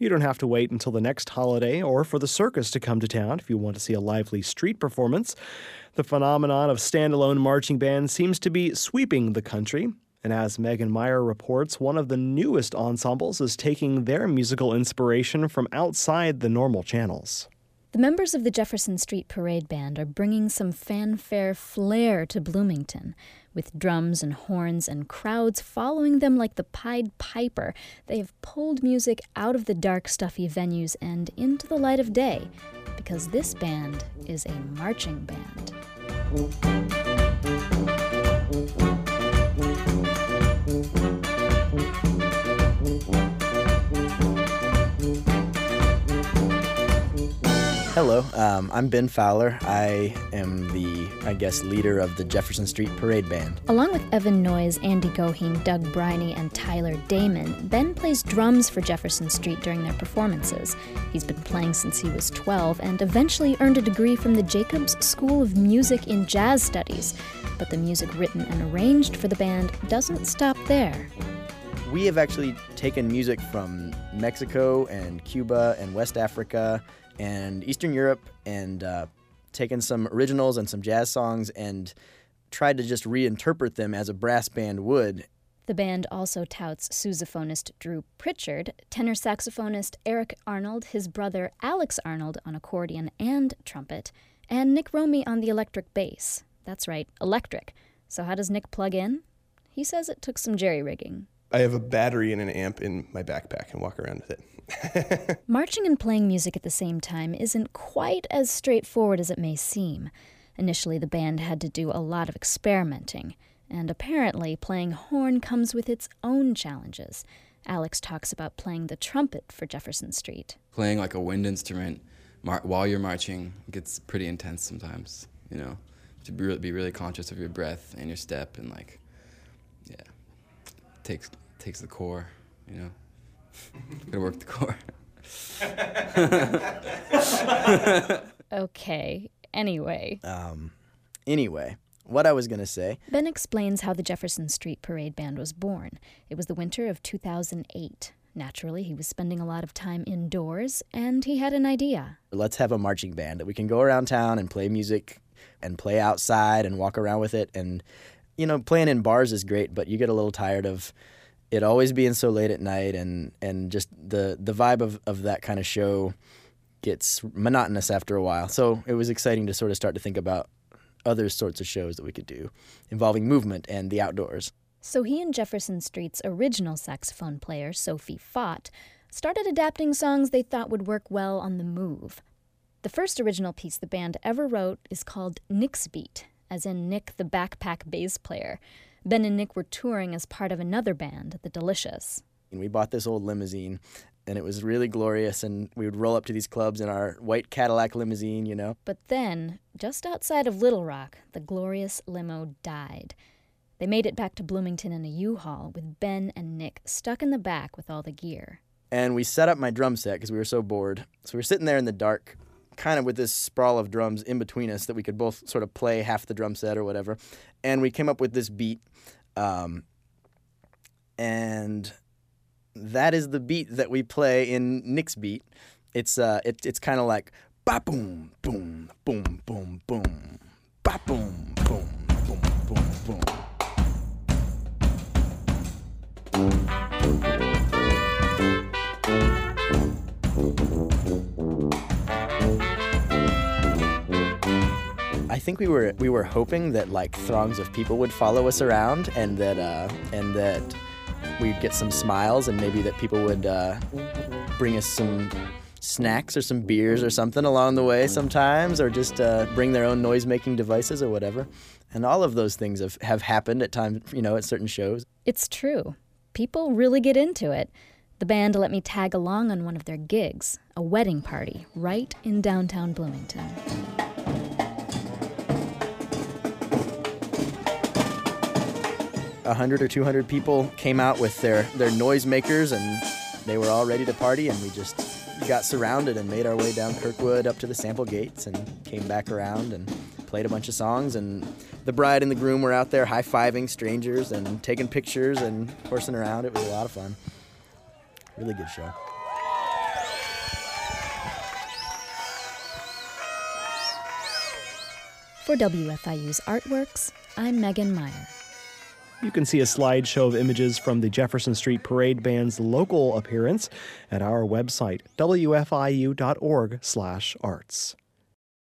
You don't have to wait until the next holiday or for the circus to come to town if you want to see a lively street performance. The phenomenon of standalone marching bands seems to be sweeping the country. And as Megan Meyer reports, one of the newest ensembles is taking their musical inspiration from outside the normal channels. The members of the Jefferson Street Parade Band are bringing some fanfare flair to Bloomington. With drums and horns and crowds following them like the Pied Piper, they have pulled music out of the dark, stuffy venues and into the light of day, because this band is a marching band. Hello, I'm Ben Fowler. I am the, leader of the Jefferson Street Parade Band. Along with Evan Noyes, Andy Goheen, Doug Briney, and Tyler Damon, Ben plays drums for Jefferson Street during their performances. He's been playing since he was 12 and eventually earned a degree from the Jacobs School of Music in Jazz Studies. But the music written and arranged for the band doesn't stop there. We have actually taken music from Mexico and Cuba and West Africa and Eastern Europe and taken some originals and some jazz songs and tried to just reinterpret them as a brass band would. The band also touts sousaphonist Drew Pritchard, tenor saxophonist Eric Arnold, his brother Alex Arnold on accordion and trumpet, and Nick Romey on the electric bass. That's right, electric. So how does Nick plug in? He says it took some jerry-rigging. I have a battery and an amp in my backpack and walk around with it. Marching and playing music at the same time isn't quite as straightforward as it may seem. Initially, the band had to do a lot of experimenting, and apparently playing horn comes with its own challenges. Alex talks about playing the trumpet for Jefferson Street. Playing like a wind instrument while you're marching gets pretty intense sometimes, you know, to be really conscious of your breath and your step, and takes the core, you know. Gotta work the core. Okay, anyway. Anyway, what I was going to say. Ben explains how the Jefferson Street Parade Band was born. It was the winter of 2008. Naturally, he was spending a lot of time indoors, and he had an idea. Let's have a marching band that we can go around town and play music and play outside and walk around with it. And, you know, playing in bars is great, but you get a little tired of it always being so late at night, and just the vibe of that kind of show gets monotonous after a while. So it was exciting to sort of start to think about other sorts of shows that we could do involving movement and the outdoors. So he and Jefferson Street's original saxophone player, Sophie Fott, started adapting songs they thought would work well on the move. The first original piece the band ever wrote is called Nick's Beat, as in Nick the backpack bass player. Ben and Nick were touring as part of another band, The Delicious. We bought this old limousine, and it was really glorious, and we would roll up to these clubs in our white Cadillac limousine, you know. But then, just outside of Little Rock, the glorious limo died. They made it back to Bloomington in a U-Haul with Ben and Nick stuck in the back with all the gear. And we set up my drum set because we were so bored. So we were sitting there in the dark, kind of with this sprawl of drums in between us that we could both sort of play half the drum set or whatever. And we came up with this beat. And that is the beat that we play in Nick's Beat. It's kind of like ba-boom, boom, boom, boom, boom, ba-boom, boom, boom, boom, boom. I think we were hoping that like throngs of people would follow us around, and that we'd get some smiles, and maybe that people would bring us some snacks or some beers or something along the way sometimes, or just bring their own noise-making devices or whatever. And all of those things have happened at times, you know, at certain shows. It's true. People really get into it. The band let me tag along on one of their gigs, a wedding party right in downtown Bloomington. 100 or 200 people came out with their noisemakers, and they were all ready to party, and we just got surrounded and made our way down Kirkwood up to the sample gates and came back around and played a bunch of songs, and the bride and the groom were out there high-fiving strangers and taking pictures and horsing around. It was a lot of fun. Really good show. For WFIU's Artworks, I'm Megan Meyer. You can see a slideshow of images from the Jefferson Street Parade Band's local appearance at our website, wfiu.org/arts.